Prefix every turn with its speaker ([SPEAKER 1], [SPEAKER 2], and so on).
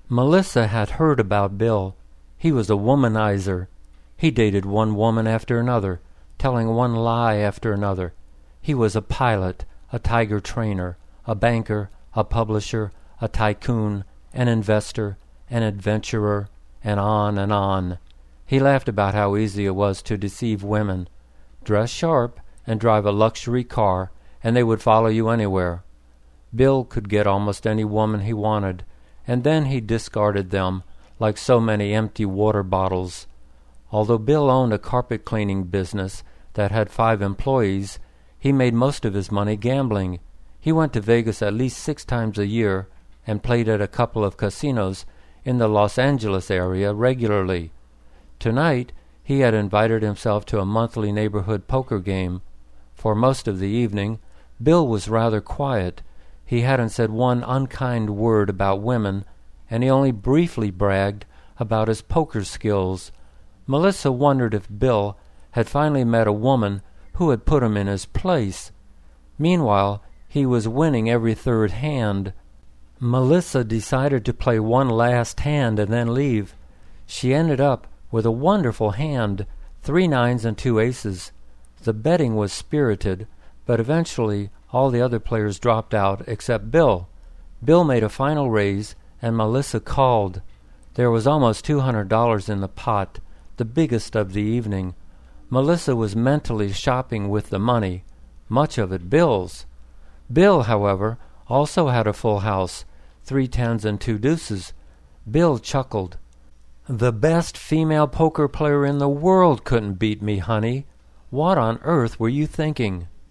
[SPEAKER 1] Melissa had heard about Bill. He was a womanizer. He dated one woman after another, telling one lie after another. He was a pilot, a tiger trainer, a banker, a publisher, a tycoon, an investor, an adventurer, and on and on. He laughed about how easy it was to deceive women. Dress sharp and drive a luxury car, and they would follow you anywhere. Bill could get almost any woman he wanted, and then he discarded them like so many empty water bottles. Although Bill owned a carpet cleaning business that had 5 employees, he made most of his money gambling. He went to Vegas at least 6 times a year and played at a couple of casinos in the Los Angeles area regularly. Tonight, he had invited himself to a monthly neighborhood poker game. For most of the evening, Bill was rather quiet. He hadn't said one unkind word about women, and he only briefly bragged about his poker skills. Melissa wondered if Bill had finally met a woman who had put him in his place. Meanwhile, he was winning every third hand. Melissa decided to play one last hand and then leave. She ended up with a wonderful hand, 3 9s and 2 aces. The betting was spirited, but eventually all the other players dropped out except Bill. Bill made a final raise, and Melissa called. There was almost $200 in the pot, the biggest of the evening. Melissa was mentally shopping with the money, much of it Bill's. Bill, however, also had a full house, 3 10s and 2 deuces. Bill chuckled. "The best female poker player in the world couldn't beat me, honey. What on earth were you thinking?"